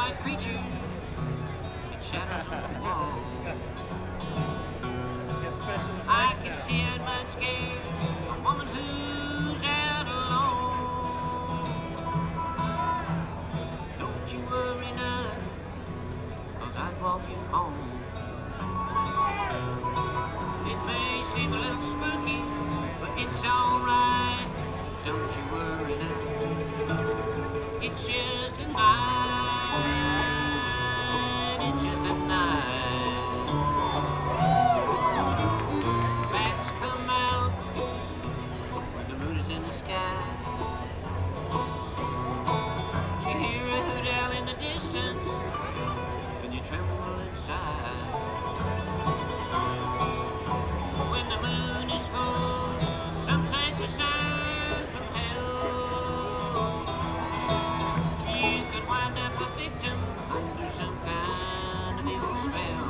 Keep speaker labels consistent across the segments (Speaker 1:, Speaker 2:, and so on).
Speaker 1: like creatures in shadows on the wall. I can see it might scare a woman who's out alone. Don't you worry none, 'cause I'd walk you home. It may seem a little spooky, but it's alright. Don't you worry now, it's just a night. It's just a night. Bats come out when the moon is in the sky. You hear a hoot owl in the distance, and you tremble inside. When the moon is full, some say it's a sign from hell. You could wind up a victim under some kind of evil spell.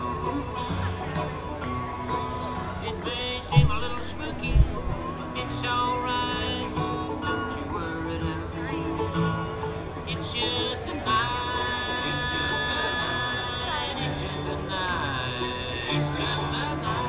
Speaker 1: It may seem a little spooky, but it's alright. Don't you worry now, it's just a night. It's just a night. It's just a night. It's just a night.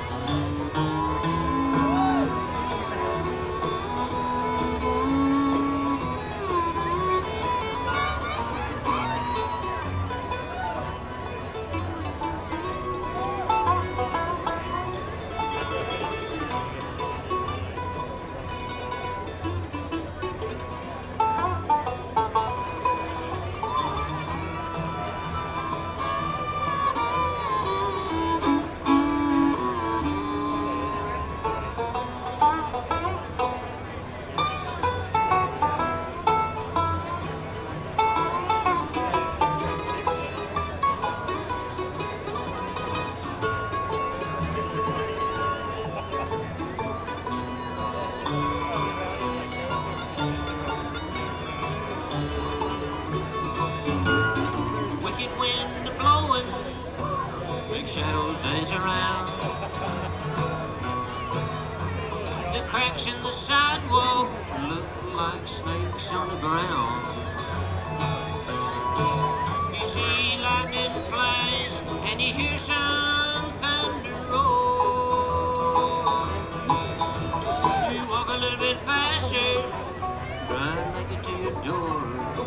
Speaker 1: Wicked wind blowing, big shadows dance around. The cracks in the sidewalk look like snakes on the ground. You see lightning flash and you hear some thunder roar. You walk a little bit faster, try to make it to your door.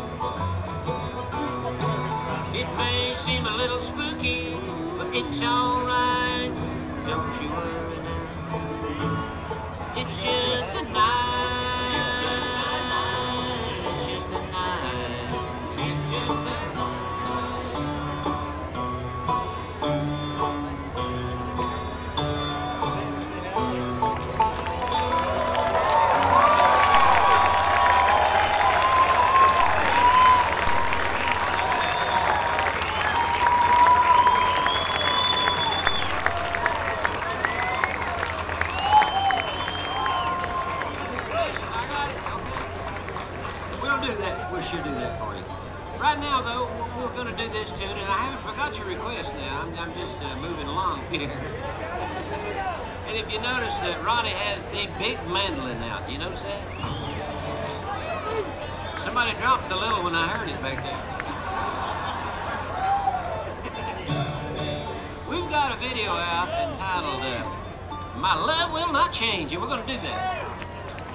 Speaker 1: It may seem a little spooky, but it's alright. Don't you worry now, it's just a night. It's just a night. It's just a night. It's just a night. We'll do that. We should do that for you. Right now, though, we're going to do this tune, and I haven't forgot your request now. I'm just moving along here. And if you notice that Ronnie has the big mandolin out, do you notice that? Somebody dropped the little one. I heard it back there. We've got a video out entitled My Love Will Not Change, and we're going to do that.